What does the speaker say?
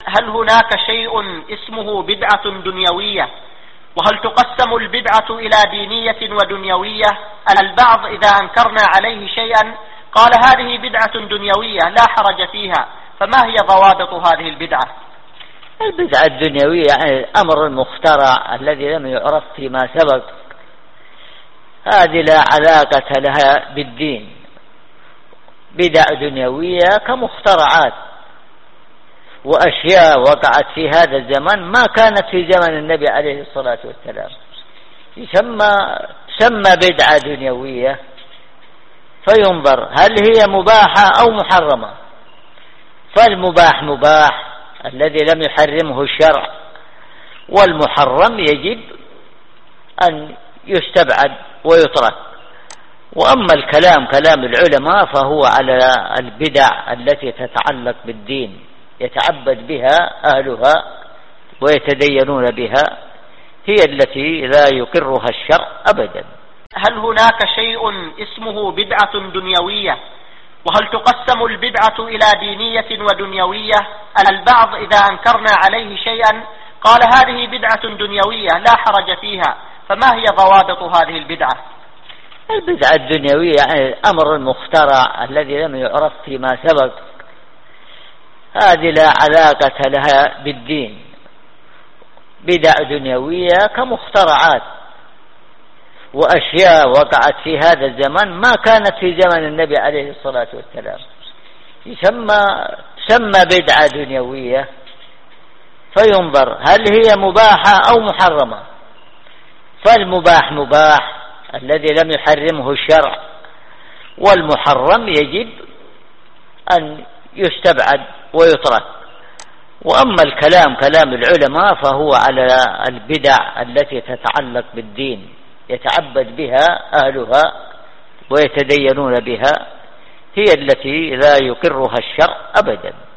هل هناك شيء اسمه بدعة دنيوية؟ وهل تقسم البدعة إلى دينية ودنيوية؟ البعض إذا أنكرنا عليه شيئا قال هذه بدعة دنيوية لا حرج فيها، فما هي ضوابط هذه البدعة؟ البدعة الدنيوية يعني الأمر المخترع الذي لم يعرف فيما سبق، هذه لا علاقة لها بالدين. بدع دنيوية كمخترعات وأشياء وقعت في هذا الزمان ما كانت في زمن النبي عليه الصلاة والسلام، سمى بدعة دنيوية، فينظر هل هي مباحة أو محرمة. فالمباح مباح الذي لم يحرمه الشرع، والمحرم يجب أن يستبعد ويترك. وأما الكلام كلام العلماء فهو على البدع التي تتعلق بالدين يتعبد بها أهلها ويتدينون بها، هي التي لا يقرها الشرع أبدا. هل هناك شيء اسمه بدعة دنيوية؟ وهل تقسم البدعة إلى دينية ودنيوية؟ البعض إذا أنكرنا عليه شيئا قال هذه بدعة دنيوية لا حرج فيها، فما هي ضوابط هذه البدعة؟ البدعة الدنيوية يعني الأمر المخترع الذي لم يعرف فيما سبق، هذه لا علاقة لها بالدين. بدع دنيوية كمخترعات وأشياء وقعت في هذا الزمان ما كانت في زمن النبي عليه الصلاة والسلام، سمى بدعة دنيوية، فينظر هل هي مباحة أو محرمة. فالمباح مباح الذي لم يحرمه الشرع، والمحرم يجب أن يستبعد ويترك. وأما الكلام كلام العلماء فهو على البدع التي تتعلق بالدين يتعبد بها أهلها ويتدينون بها، هي التي لا يقرها الشرع أبدا.